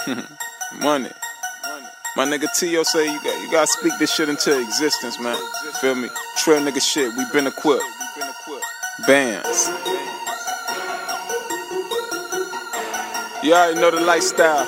Money. My nigga T.O. say you gotta speak this shit into existence, man. Feel me? Trail nigga shit, we been equipped. Bands. You already know the lifestyle.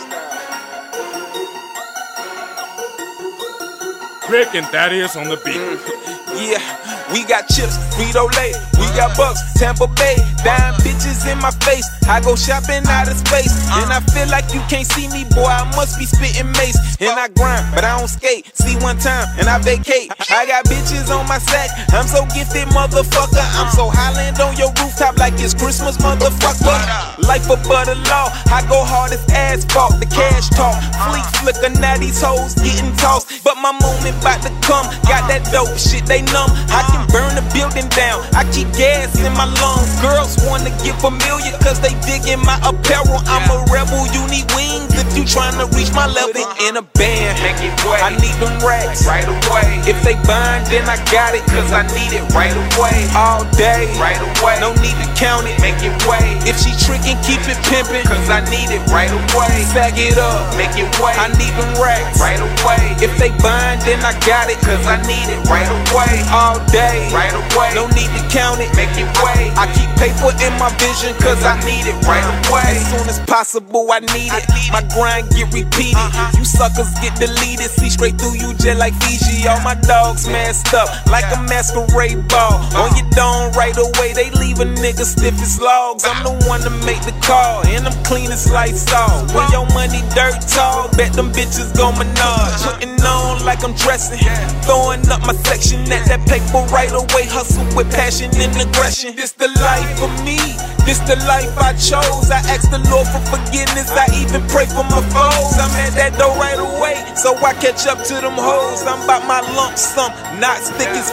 Rick and Thaddeus on the beat. Yeah, we got chips, Frito-Lay, we got bucks, Tampa Bay, dime bitches in my face. I go shopping out of space, and I feel like you can't see me, boy. I must be spitting mace. And I grind, but I don't skate. See one time, and I vacate. I got bitches on my sack. I'm so gifted, motherfucker. I'm so Highland on your rooftop like it's Christmas, motherfucker. Life above the law, I go hard as asphalt. The cash talk, fleet flicker, now these hoes getting tossed. But my moment about to come. Got that dope shit, they numb. I can burn the building down. I keep gas in my lungs. Girls wanna get familiar cause they digging my apparel. I'm a rebel, you need wings if you tryna reach my level. In a band, I need them racks right away. If they bind, then I got it cause I need it right away. All day, right away. No need to count it, make it way. If she trickin', keep it pimpin' cause I need it right away. Sag it up, make it way. I need them racks right away. If they bind, then I got it cause I need it right away. All day, right away. No need to count it, make it way. I keep paper in my vision cause I need it right away. As soon as possible, I need it. My grind get repeated. You suckers get deleted. See straight through you just like Fiji. All my dogs masked up like a masquerade ball. On your dome right away, they leave a nigga stiff as logs. I'm the one to make the call, and I'm clean as lights off. When your money dirt tall, bet them bitches gon' menage. Putting on like I'm dressing, throwing up my section at that paper right away. Hustle with passion and aggression. This the life for me. This the life I chose. I ask the Lord for forgiveness. I even pray for my foes. I'm at that door right away, so I catch up to them hoes. I'm about my lump sum, not stick as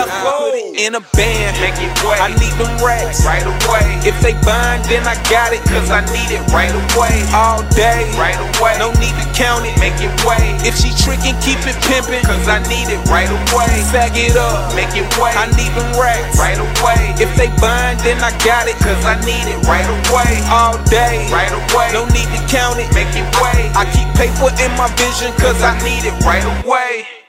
4x4. In a band, I need them racks right away. If they bind, then I got it cause I need it right away. All day, right away. No need to count it, make it way. If she trickin', keep it pimpin' cause I need it right away. Sag it up, make it way. I need them racks right away. If they bind, then I got it cause I need it right away. All day, right away. No need to count it, make it way. I keep paper in my vision cause I need it right away.